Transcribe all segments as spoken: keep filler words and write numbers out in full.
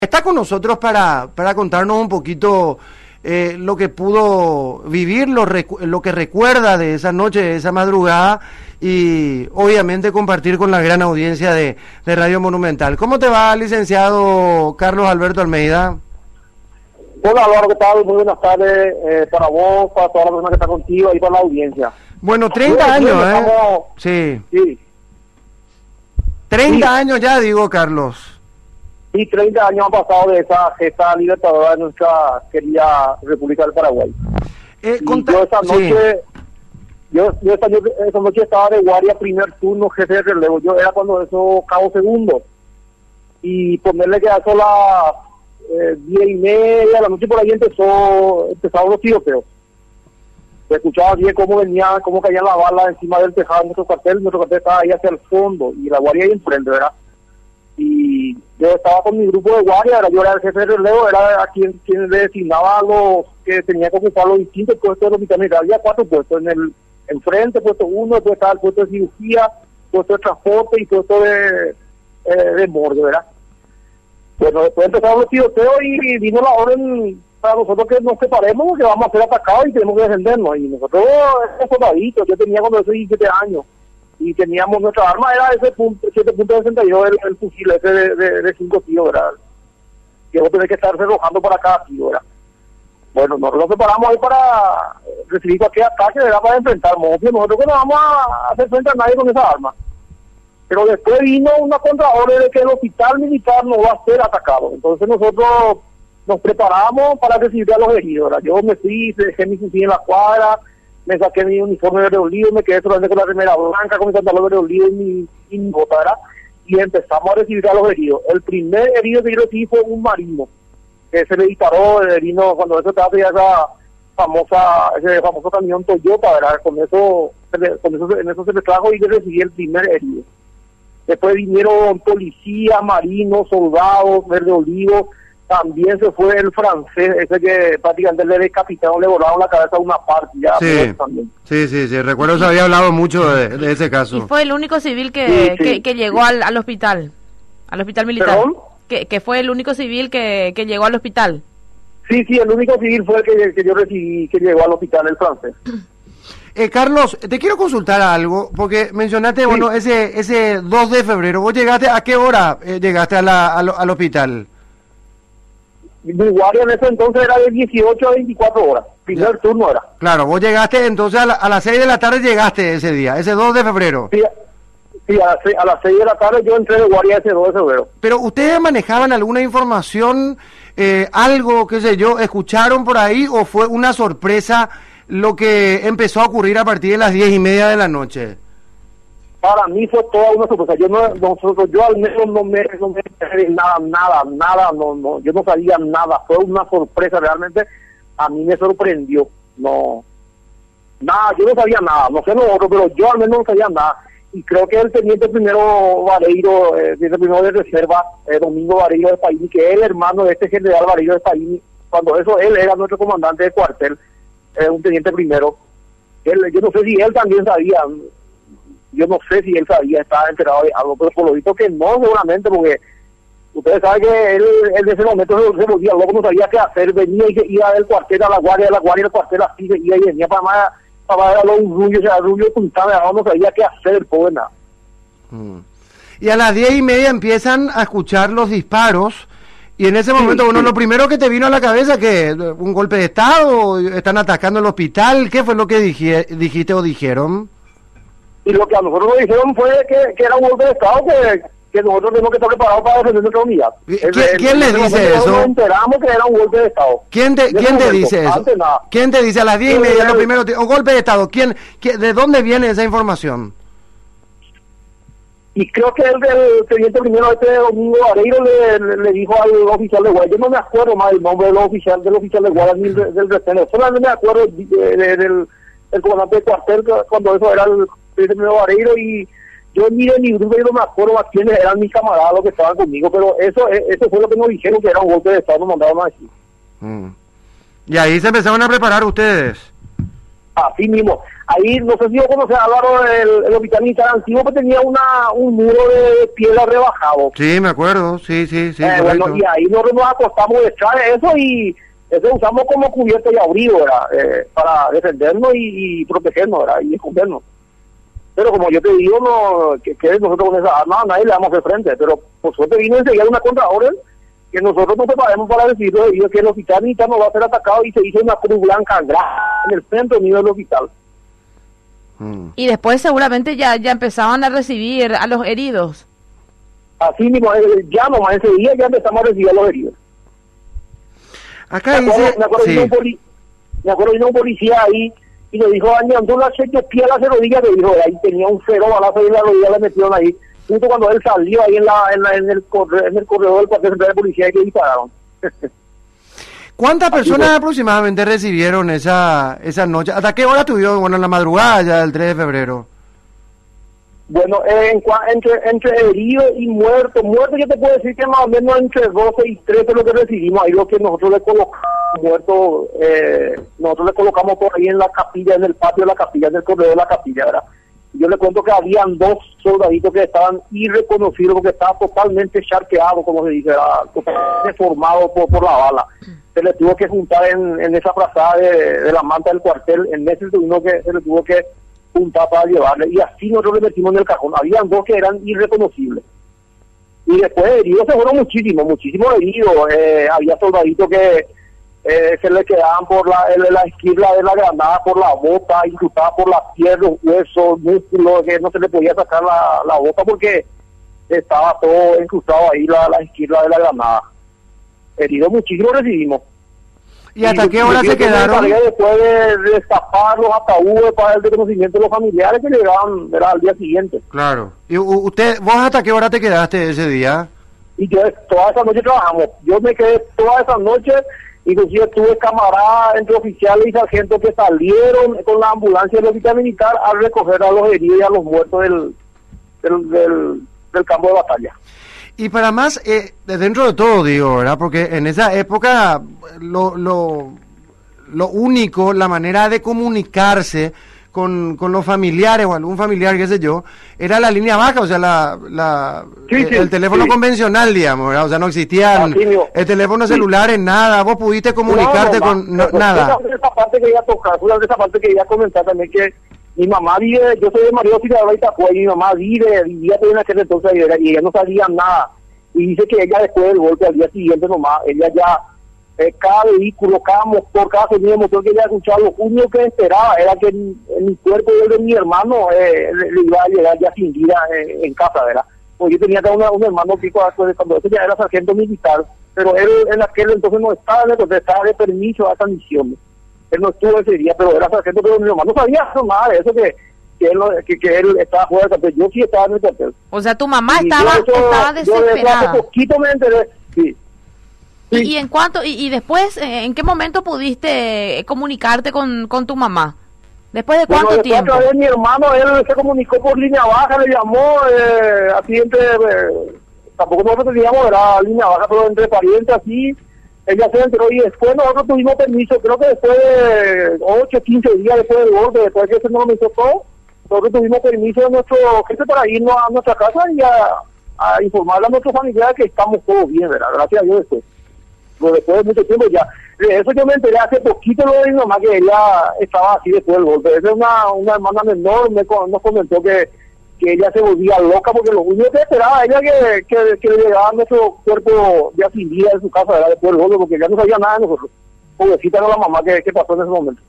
Está con nosotros para, para contarnos un poquito eh, lo que pudo vivir, lo, recu lo que recuerda de esa noche, de esa madrugada, y obviamente compartir con la gran audiencia de, de Radio Monumental. ¿Cómo te va, licenciado Carlos Alberto Almeida? Hola, Álvaro, ¿qué tal? Muy buenas tardes eh, para vos, para toda la persona que está contigo y para la audiencia. Bueno, treinta años, ¿eh? Estamos... Sí. Sí. treinta sí. años ya, digo, Carlos. Sí, treinta años han pasado de esa gesta libertadora de nuestra querida República del Paraguay. Eh, y conta... yo esa noche, sí. yo, yo esa, noche, esa noche estaba de guardia primer turno, jefe de relevo. Yo era cuando eso cabo segundo. Y ponerle que a eso las eh, diez y media de la noche por ahí empezó, empezaron los tiroteos. Se escuchaba bien cómo venía, cómo caían las balas encima del tejado de nuestro cuartel. Nuestro cuartel estaba ahí hacia el fondo y la guardia ahí enfrente, ¿verdad? Y yo estaba con mi grupo de guardia, era, yo era el jefe de relevo, era a quien, quien le designaba a los que tenía que ocupar los distintos puestos del hospital militar. Había cuatro puestos, en el enfrente, puesto uno, después estaba el puesto de cirugía, puesto de transporte y puesto de, eh, de morgue, ¿verdad? Bueno, después empezaron los tiroteos y vino la orden para nosotros que nos separemos porque vamos a ser atacados y tenemos que defendernos. Y nosotros, esos soldaditos, yo tenía cuando eso diecisiete años, y teníamos nuestra arma, era ese punto, siete punto sesenta y dos, el, el fusil ese de, de, de cinco tiros, ¿verdad? Que vos tenés que estar arrojando para cada tiro, ¿verdad? Bueno, nosotros nos separamos ahí para recibir cualquier ataque, ¿verdad? Para enfrentarnos. Nosotros que no vamos a hacer frente a nadie con esa arma. Pero después vino una contraorden de que el hospital militar no va a ser atacado. Entonces nosotros nos preparamos para recibir a los heridos, ¿verdad? Yo me fui, dejé mi fusil en la cuadra, me saqué mi uniforme verde olivo, me quedé solamente con la remera blanca, con mi pantalón verde olivo y mi, y mi bota, ¿verdad? Y empezamos a recibir a los heridos. El primer herido que yo recibí fue un marino, que se le disparó, el vino, cuando eso estaba ya esa famosa, ese famoso camión Toyota, ¿verdad? Con eso, con eso, en eso se le trajo y yo recibí el primer herido. Después vinieron policías, marinos, soldados, verde olivo. También se fue el francés, ese que prácticamente le decapitaron, le volaron la cabeza a una parte. Ya sí, también. sí, sí, sí, recuerdo que se había hablado mucho de, de ese caso. Y fue el único civil que, sí, sí. que, que llegó al, al hospital, al hospital militar. ¿Perdón? Que, que fue el único civil que, que llegó al hospital. Sí, sí, el único civil fue el que, que yo recibí, que llegó al hospital, el francés. Eh, Carlos, te quiero consultar algo, porque mencionaste, sí. bueno, ese ese dos de febrero, ¿vos llegaste, a qué hora eh, llegaste a la, al, al hospital? Mi guardia en ese entonces era de dieciocho a veinticuatro horas, primer ya. turno era. Claro, vos llegaste entonces a, la, a las seis de la tarde llegaste ese día, ese dos de febrero. Sí, sí a, las seis, a las seis de la tarde yo entré de guardia ese dos de febrero. Pero ¿ustedes manejaban alguna información, eh, algo, qué sé yo, escucharon por ahí o fue una sorpresa lo que empezó a ocurrir a partir de las diez y media de la noche? Para mí fue toda una sorpresa. Yo no, nosotros, yo al menos no me, no me nada, nada, nada, no, no, yo no sabía nada. Fue una sorpresa realmente. A mí me sorprendió. No, nada, yo no sabía nada. No sé lo otro, pero yo al menos no sabía nada. Y creo que el teniente primero Vareiro, eh, teniente primero de reserva, eh, Domingo Vareiro de Paini, que es el hermano de este general Vareiro de Paini, cuando eso él era nuestro comandante de cuartel, eh, un teniente primero. Él, yo no sé si él también sabía. Yo no sé si él sabía, estaba enterado de algo, pero por lo visto que no, seguramente, porque ustedes saben que él, él en ese momento se, se volvía loco, no sabía qué hacer, venía y se iba del cuartel a la guardia, de la guardia al cuartel, así se iba y venía para más, para más un rubio, o sea, rubio puntado, no sabía qué hacer, pobre nada. Hmm. Y a las diez y media empiezan a escuchar los disparos, y en ese momento, sí, bueno, sí. lo primero que te vino a la cabeza, ¿qué? ¿Un golpe de estado? ¿Están atacando el hospital? ¿Qué fue lo que dije, dijiste o dijeron? Y lo que a nosotros nos dijeron fue que, que era un golpe de Estado, que, que nosotros tenemos que estar preparados para defender nuestra unidad. ¿Quién, ¿quién le dice eso? Nos enteramos que era un golpe de Estado. ¿Quién te, ¿quién te dice eso? ¿Quién te dice a las diez y media lo primero? Un golpe de Estado. ¿Quién, quién, ¿De dónde viene esa información? Y creo que el del teniente primero, este Domingo Vareiro, le, le, le dijo al oficial de guardia. Yo no me acuerdo más el nombre del oficial, del oficial de guardia ni del, del retenedor. Solamente me acuerdo de, de, de, del el comandante de cuartel cuando eso era el primero Vareiro, y yo ni de mi grupo yo no me acuerdo a quiénes eran mis camaradas los que estaban conmigo, pero eso eso fue lo que nos dijeron, que era un golpe de Estado, nos mandaron a decir. Mm. Y ahí se empezaron a preparar ustedes. Así mismo, ahí, no sé si yo conoces, Álvaro, el, el hospital militar antiguo que tenía una un muro de piedra rebajado. Sí, me acuerdo, sí, sí, sí. Eh, bueno, y ahí nosotros nos acostamos detrás de eso y eso usamos como cubierto y abrigo, ¿verdad? Eh, para defendernos y, y protegernos, ¿verdad? Y escondernos. Pero como yo te digo, no que, que nosotros con esa arma a nadie le damos de frente, pero por suerte vino enseguida una contraorden que nosotros nos preparemos para decirlo debido a que el hospital militar no va a ser atacado y se hizo una cruz blanca grande en el centro mismo del hospital. Mm. Y después seguramente ya ya empezaban a recibir a los heridos. Así mismo, eh, ya nomás ese día ya empezamos a recibir a los heridos. Acá Me acuerdo, dice... me acuerdo, sí. vino un poli- me acuerdo vino un policía ahí y le dijo, Añandú la cheque pie a la rodilla, le dijo, ahí tenía un cero balazo y la rodilla le metieron ahí. Justo cuando él salió ahí en la en, la, en el corre, en el corredor del cuartel central de policía y que dispararon. ¿Cuántas Así personas fue. aproximadamente recibieron esa esa noche? ¿Hasta qué hora tuvieron? Bueno, en la madrugada ya del tres de febrero. Bueno, eh, en, cua- entre entre heridos y muertos, muertos yo te puedo decir que más o menos entre doce y trece es lo que recibimos, ahí lo que nosotros le colocamos muertos, eh, nosotros le colocamos por ahí en la capilla, en el patio de la capilla, en el corredor de la capilla, ¿verdad? Yo le cuento que habían dos soldaditos que estaban irreconocibles porque estaban totalmente charqueados, como se dice, ¿verdad? Totalmente deformados por, por la bala. Se le tuvo que juntar en, en esa frazada de, de la manta del cuartel, en ese segundo que se le tuvo que juntar para llevarle, y así nosotros le metimos en el cajón. Habían dos que eran irreconocibles. Y después heridos se fueron muchísimos, muchísimos heridos. Eh, había soldaditos que eh, se le quedaban por la, el, la esquila de la granada, por la bota, incrustada por las piernas, huesos, músculos, que no se le podía sacar la, la bota porque estaba todo incrustado ahí, la, la esquila de la granada. Heridos muchísimos recibimos. ¿Y hasta qué hora se yo me quedaron? encargué después de destapar los ataúdes para el reconocimiento de los familiares que llegaban, ¿verdad?, al día siguiente. Claro. ¿Y u- usted, vos hasta qué hora te quedaste ese día? Y yo toda esa noche trabajamos. Yo me quedé toda esa noche, inclusive tuve camaradas entre oficiales y sargentos que salieron con la ambulancia del hospital militar a recoger a los heridos y a los muertos del, del, del, del campo de batalla. Y para más, eh, de dentro de todo, digo, ¿verdad? Porque en esa época lo, lo, lo único, la manera de comunicarse con, con los familiares o algún familiar, qué sé yo, era la línea baja, o sea, la, la Sí, eh, sí, el teléfono sí. convencional, digamos, ¿verdad? O sea, no existían Así mismo. el teléfono Sí. celular, en nada, vos pudiste comunicarte No, no, con no, no, nada. Esa, esa parte que quería tocar, de esa parte que quería comentar también que mi mamá vive, yo soy de María Auxiliadora Itapúa y mi mamá vive, vivía todavía en aquel entonces y ella, y ella no sabía nada. Y dice que ella después del golpe al día siguiente nomás, ella ya, eh, cada vehículo, cada motor, cada sonido de motor que ella escuchaba, lo único que esperaba era que en, en mi cuerpo y el de mi hermano eh, le, le iba a llegar ya sin vida eh, en casa, ¿verdad? Pues yo tenía acá una, un hermano pico cuando eso ya era sargento militar, pero él en aquel entonces no estaba, entonces estaba de permiso a esa misión. Él no estuvo ese día, pero era sargento, pero mi hermano no sabía nada de eso, que, que, él, no- que, que él estaba fuera del cuartel. Yo sí estaba en el cuartel. O sea, tu mamá Y estaba yo eso- estaba yo de eso hace desesperada. poquito me enteré, sí. Y, Sí. y en cuanto y, y después, eh, ¿en qué momento pudiste eh, comunicarte con, con tu mamá? ¿Después de Bueno, cuánto después a tiempo? través de mi hermano, él se comunicó por línea baja, le llamó, eh, así entre, eh, tampoco nosotros teníamos, era línea baja, pero entre parientes así, ella se enteró y después nosotros tuvimos permiso, creo que después de ocho, quince días después del golpe, después de que se nos hizo todo, nosotros tuvimos permiso de nuestro gente para irnos a nuestra casa y a, a informarle a nuestros familiares que estamos todos bien, ¿verdad? Gracias a Dios después. Pero después de mucho tiempo ya. De eso yo me enteré hace poquito lo de mi mamá, que ella estaba así después del golpe. Esa es una, una hermana menor, me, co- nos comentó que, que ella se volvía loca porque lo único que esperaba ella que, que, que le llegaba a nuestro cuerpo ya sin vida en su casa, ¿verdad? Después del golpe, porque ya no sabía nada de nosotros. Pobrecita era la mamá que, que pasó en ese momento.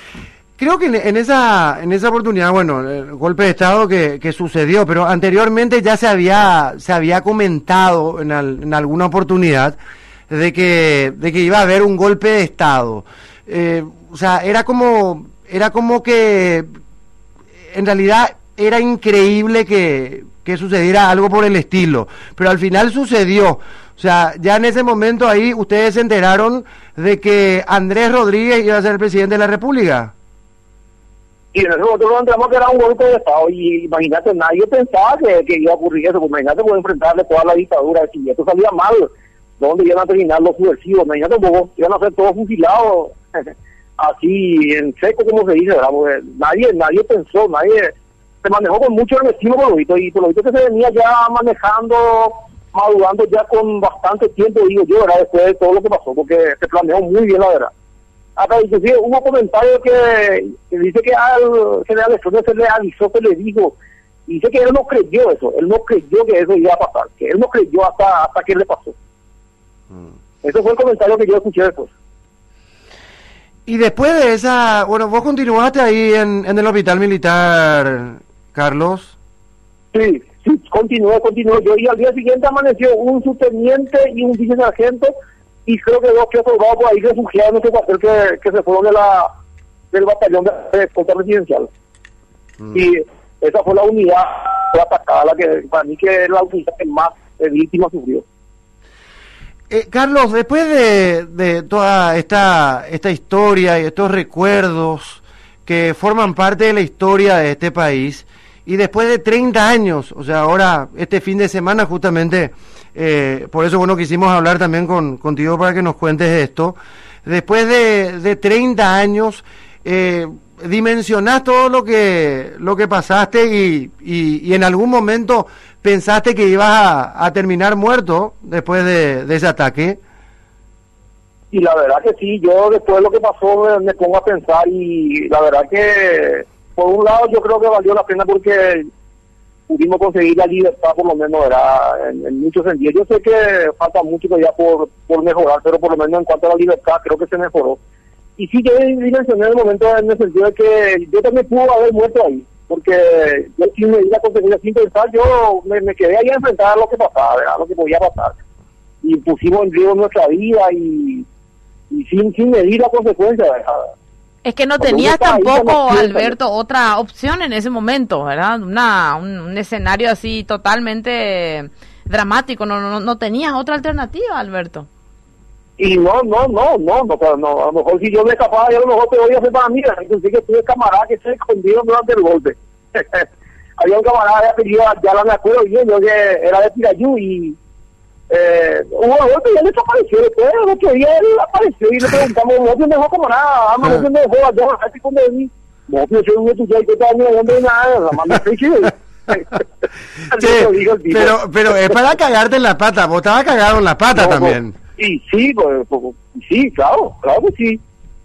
Creo que en, en esa en esa oportunidad, bueno, el golpe de Estado que, que sucedió, pero anteriormente ya se había se había comentado en, al- en alguna oportunidad de que de que iba a haber un golpe de Estado. Eh, o sea, era como era como que en realidad era increíble que, que sucediera algo por el estilo, pero al final sucedió. O sea, ya en ese momento ahí ustedes se enteraron de que Andrés Rodríguez iba a ser el presidente de la República. Y en ese momento nos enteramos que era un golpe de Estado. Y imagínate, nadie pensaba que, que iba a ocurrir eso. Pues imagínate, pues enfrentarle toda la dictadura. Si esto salía mal, ¿dónde iban a terminar los subversivos? Imagínate un poco, iban a ser todos fusilados. así en seco, como se dice, ¿verdad? Porque nadie, nadie pensó, nadie se manejó con mucho nerviosismo por lo visto, y por lo visto que se venía ya manejando, madurando ya con bastante tiempo, digo yo, ¿verdad? Después de todo lo que pasó, porque se planeó muy bien, la verdad. Hasta inclusive hubo comentarios que, que dice que al general Estrella se le avisó, se le dijo, y dice que él no creyó eso, él no creyó que eso iba a pasar, que él no creyó hasta hasta que le pasó. Mm. Ese fue el comentario que yo escuché después. Y después de esa, bueno, vos continuaste ahí en, en el hospital militar, Carlos. Sí, sí, continué, continué yo, y al día siguiente amaneció un subteniente y un vicesargento, y creo que dos que soldados por ahí refugiados en ese cuartel que, que se fueron de la del batallón de escolta residencial. Mm. Y esa fue la unidad atacada, la que para mí que es la unidad que más eh, víctimas sufrió. Eh, Carlos, después de, de toda esta esta historia y estos recuerdos que forman parte de la historia de este país, y después de treinta años, o sea, ahora este fin de semana justamente, eh, por eso bueno quisimos hablar también con contigo para que nos cuentes esto, después de, de treinta años, eh, dimensionás todo lo que lo que pasaste y, y, y en algún momento pensaste que ibas a, a terminar muerto después de, de ese ataque. Y la verdad que sí, yo después de lo que pasó me, me pongo a pensar, y la verdad que por un lado yo creo que valió la pena porque pudimos conseguir la libertad, por lo menos, era en, en muchos sentidos. Yo sé que falta mucho todavía por, por mejorar, pero por lo menos en cuanto a la libertad creo que se mejoró. Y sí, yo dimensioné en el momento en el sentido de que yo también pude haber muerto ahí, porque yo sin medida conseguida, sin pensar, yo me, me quedé ahí a enfrentar a lo que pasaba, ¿verdad? Lo que podía pasar. Y pusimos en riesgo nuestra vida y, y sin, sin medir la consecuencia, ¿verdad? Es que no tenías tampoco, Alberto, otra opción en ese momento, ¿verdad? Una, un, un escenario así totalmente dramático, no, no, no tenías otra alternativa, Alberto. Y no, no, no, no, no, no, a lo mejor si yo me escapaba, yo a lo mejor te voy a hacer para mí, inclusive que tuve camarada que se escondió durante el golpe. Había un camarada de apellido, ya no me acuerdo bien, yo que era de Pirayú, y eh, hubo un golpe y él desapareció. Después el otro día él apareció y le preguntamos, no te dejó camarada, ama, no te dejó allá, así como de mí. No, yo soy un estudiante que te años, no me nada, la manda fecha. Pero, pero es para cagarte en la pata, vos estabas cagado en la pata no, también. Pues, y sí, pues, pues, sí, claro, claro que sí.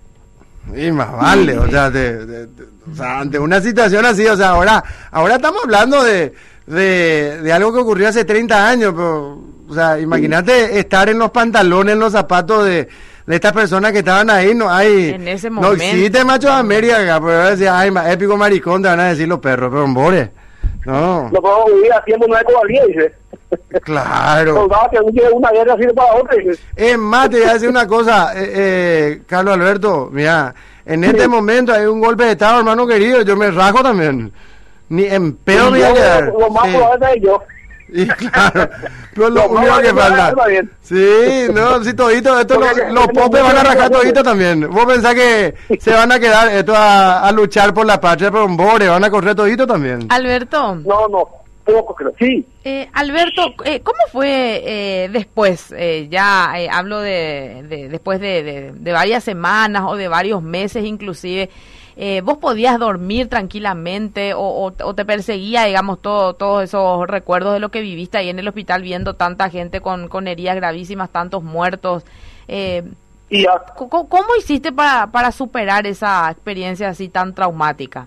Y más vale, o sea, de, de, de, o sea, ante una situación así, o sea, ahora ahora estamos hablando de, de, de algo que ocurrió hace treinta años, pero, o sea, imagínate sí. estar en los pantalones, en los zapatos de, de estas personas que estaban ahí, no hay, en ese momento. No existe Machos de América, pero decir, ay, épico maricón, te van a decir los perros, pero hombre, no. Lo podemos vivir haciendo una ecología, dice. Claro. Soldados que no una guerra sirve para otra. Es más, te voy a decir una cosa, eh, eh, Carlos Alberto, mira, en este sí. momento hay un golpe de estado, hermano querido, yo me rajo también. Ni en pedo me voy a quedar. Lo, lo más sí. probable es yo. Y claro, pero lo, lo único que falta. Sí, no, si todito, esto lo, los popes van a rajar todito también. Vos pensás que se van a quedar esto a, a luchar por la patria, pero hombre, van a correr todito también. Alberto. No, no. Sí. Eh, Alberto, eh, ¿cómo fue eh, después? Eh, ya eh, hablo de, de después de, de, de varias semanas o de varios meses inclusive. Eh, ¿Vos podías dormir tranquilamente o, o, o te perseguía, digamos, todo, todos esos recuerdos de lo que viviste ahí en el hospital viendo tanta gente con, con heridas gravísimas, tantos muertos? Eh, y a... ¿cómo, ¿Cómo hiciste para, para superar esa experiencia así tan traumática?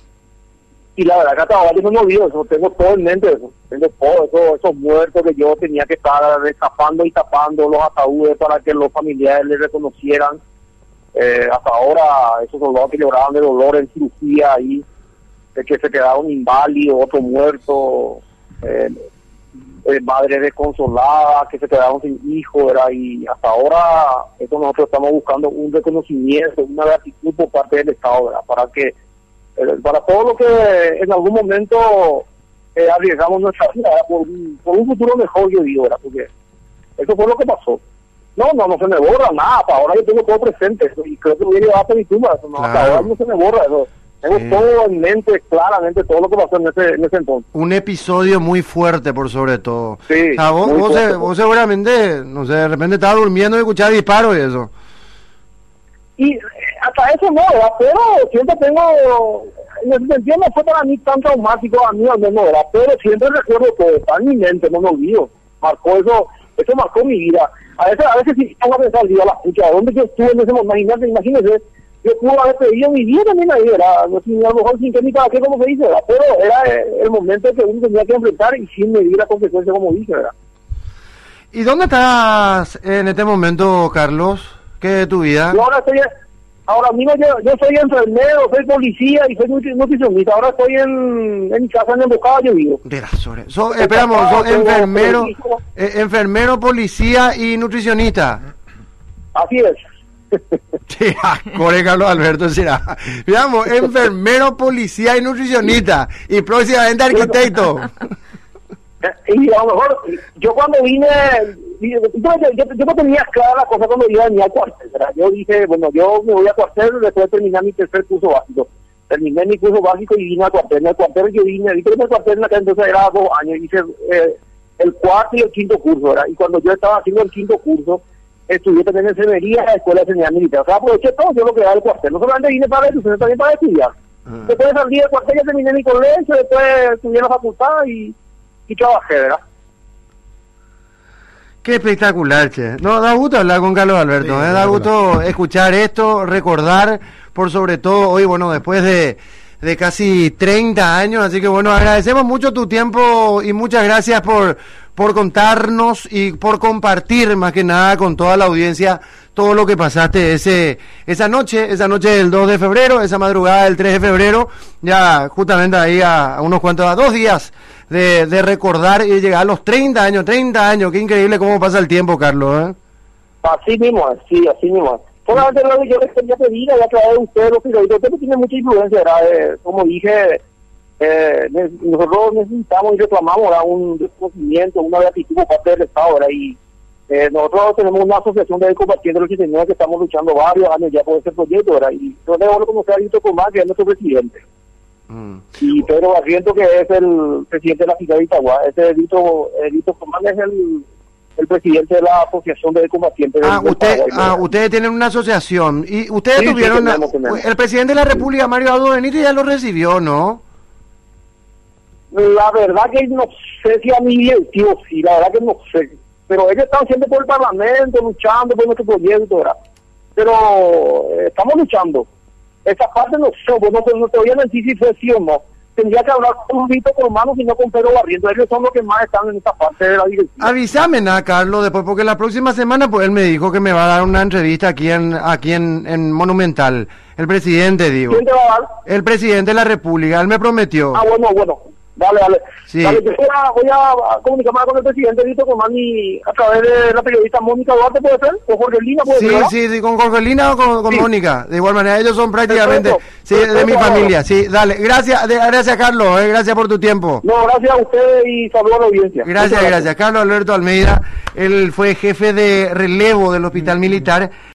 Y la verdad que hasta ahora yo no me olvido eso, tengo todo en mente eso, tengo todo eso, esos muertos que yo tenía que estar destapando y tapando los ataúdes para que los familiares les reconocieran. Eh, hasta ahora esos soldados que lloraban de dolor en cirugía ahí, de que se quedaron inválidos, otro muerto, eh, eh, madres desconsoladas que se quedaron sin hijos, ¿verdad? Y hasta ahora eso nosotros estamos buscando un reconocimiento, una gratitud por parte del Estado, ¿verdad? Para que para todo lo que en algún momento eh, arriesgamos nuestra vida por un, por un futuro mejor, yo digo, ¿verdad? Porque eso fue lo que pasó. No, no, no se me borra nada, hasta ahora yo tengo todo presente, y creo que voy a llevar hasta mi tumba, eso, no, claro. Hasta ahora no se me borra eso. Tengo sí. todo en mente, claramente, todo lo que pasó en ese, en ese entonces. Un episodio muy fuerte, por sobre todo. Sí, o sea, vos, vos, fuerte, se, vos seguramente, no sé, de repente estabas durmiendo y escuchabas disparos y eso. Y hasta eso no, ¿verdad? Pero siempre tengo, en ese sentido no fue para mí tan traumático, a mí al menos, ¿verdad? Pero siempre recuerdo todo, está en mi mente, no me olvido. Marcó eso, eso marcó mi vida. A veces, a veces sí tengo que pensar, digo, la pucha, ¿dónde yo estuve en ese momento? Imagínate, imagínese, yo pude haber pedido mi vida también ahí, ¿verdad? No, a lo mejor sin que ni para qué, como se dice, ¿verdad? Pero era el momento que uno tenía que enfrentar y sin medir la consecuencia, como dice, ¿verdad? ¿Y dónde estás en este momento, Carlos? ¿Qué de tu vida? Yo ahora estoy, ahora mismo yo, yo soy enfermero, soy policía y soy nutricionista. Ahora estoy en, en mi casa en el Bocado, yo vivo. De la sobre. So, esperamos, sos enfermero, eh, enfermero, policía y nutricionista. Así es. Sí, corre Carlos Alberto, será. Digamos, enfermero, policía y nutricionista. Y próximamente arquitecto. Y a lo mejor, yo cuando vine, yo, yo, yo no tenía clara la cosa cuando iba a venir al cuartel, ¿verdad? Yo dije, bueno, yo me voy a cuartel después de terminar mi tercer curso básico. Terminé mi curso básico y vine al cuartel. En el cuartel yo vine, vine en el cuartel en aquel entonces era dos años, hice eh, el cuarto y el quinto curso, ¿verdad? Y cuando yo estaba haciendo el quinto curso, estudié también en enfermería en la Escuela de Sanidad Militar. O sea, aproveché todo yo lo que era el cuartel. No solamente vine para eso, sino también para estudiar. Uh-huh. Después de salir del cuartel ya terminé mi colegio, después estudié en la facultad y... y trabajé, ¿verdad? Qué espectacular, che. No, da gusto hablar con Carlos Alberto, sí, eh, da gusto escuchar esto, recordar, por sobre todo hoy, bueno, después de, de casi treinta años, así que bueno, agradecemos mucho tu tiempo y muchas gracias por, por contarnos y por compartir, más que nada, con toda la audiencia, todo lo que pasaste ese esa noche, esa noche del dos de febrero, esa madrugada del tres de febrero, ya justamente ahí a, a unos cuantos, a dos días de, de recordar y llegar a los treinta años, treinta años, qué increíble cómo pasa el tiempo, Carlos, ¿eh? Así mismo, sí, así mismo. Solamente lo que yo les quería pedir a través de ustedes, los periodistas, ustedes tienen mucha influencia, ¿verdad? Eh, como dije, eh, nosotros necesitamos y reclamamos, ¿verdad? Un reconocimiento, una beatitud por parte del Estado, ¿verdad? Y eh, nosotros tenemos una asociación de combatientes ochenta y nueve que estamos luchando varios años ya por ese proyecto, ¿verdad? Y yo debo conocer a Víctor Comán, que es nuestro presidente. Mm. Y Pedro Barriento, que es el presidente de la ciudad de Itagua. Ese Víctor, Víctor Comán es el, el presidente de la asociación de combatientes. Ah, del, usted, del ah ustedes tienen una asociación. Y ustedes sí, tuvieron... Sí, tenemos, tenemos. El presidente de la República, Mario Aldo Benítez, ya lo recibió, ¿no? La verdad que no sé si a mí bien, tío, sí, la verdad que no sé. Pero ellos están siempre por el Parlamento, luchando por nuestro proyecto, ¿verdad? Pero eh, estamos luchando. Esa parte no sé, bueno, no, no te voy a decir si fue sí o no. Tendría que hablar con Víctor Colmano y no con Pedro Barriento. Ellos son los que más están en esta parte de la dirección. Avísame, nada, Carlos, después, porque la próxima semana, pues él me dijo que me va a dar una entrevista aquí en aquí en, en Monumental. El presidente, digo. ¿Quién te va a dar? El presidente de la República, él me prometió. Ah, bueno, bueno. Dale, dale. Sí. Dale, yo voy a, voy a comunicarme con el presidente Víctor Comán y a través de la periodista Mónica Duarte, ¿puede ser? ¿O Jorgelina puede sí, ser? Sí, sí, con Jorgelina o con, con sí. Mónica. De igual manera, ellos son prácticamente Perfecto. sí, Perfecto. de mi familia. Sí, dale. Gracias, de, gracias Carlos, eh, gracias por tu tiempo. No, gracias a ustedes y saludos a la audiencia. Gracias, gracias. gracias. Carlos Alberto Almeida, él fue jefe de relevo del Hospital Militar.